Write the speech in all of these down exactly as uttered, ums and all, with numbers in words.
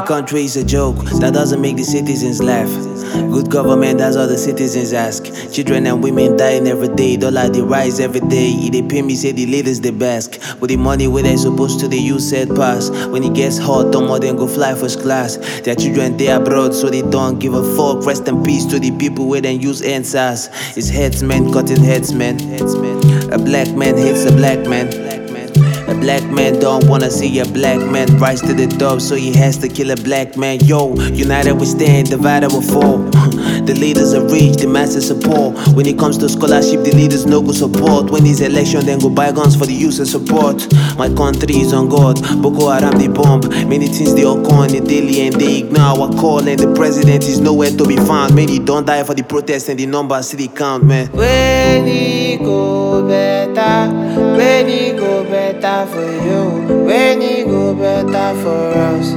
country is a joke, that doesn't make the citizens laugh. Good government, that's all the citizens ask. Children and women dying every day, dollar they rise every day. E dey pay me say the leaders they bask. With the money where they supposed to, they use said pass. When it gets hot, don't more than go fly first class. Their children they abroad, so they don't give a fuck. Rest in peace to the people where they use answers. It's headsmen cutting heads, man. A black man hates a black man. A black man don't wanna see a black man rise to the top, so he has to kill a black man. Yo, united we stand, divided we fall. The leaders are rich, the masses are poor. When it comes to scholarship, the leaders no go support. When it's election, then go buy guns for the youth and support. My country is on God, Boko Haram they bomb. Many things they occur on the daily and they ignore our call. And the president is nowhere to be found. Many don't die for the protest and the numbers still count, man. When it go better, when it go better for you, when it go better for us.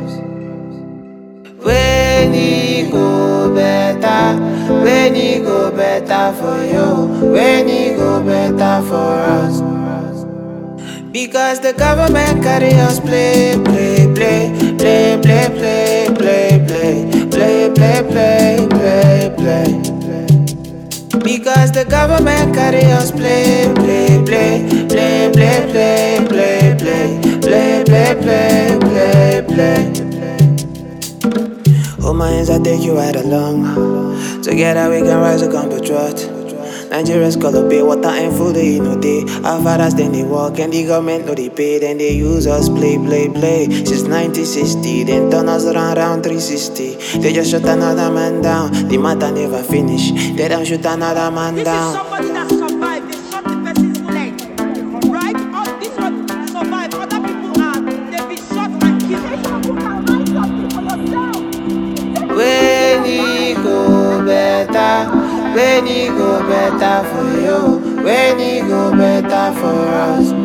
When it go better, when it go better for you, when it go better for us. Because the government carry us play, play, play, play, play, play, play, play, play, play, play, play, play. Because the government carry us play, play, play, play, play, play, play, play, play, play, play, play, play. Hold my hands, I take you right along. Together we can rise to come patriot. Nigeria's color pay, water and food they know they. Our fathers then they walk and the government know they pay. Then they use us play, play, play. Since nineteen sixty, then turn us around, around three sixty. They just shut another man down. The matter never finish. They don't shoot another man this down. This is somebody that survived. They shot the person's leg. Right? All this one survived. Other people are. They've been shot and killed. When it go better, when it go better for you, when it go better for us.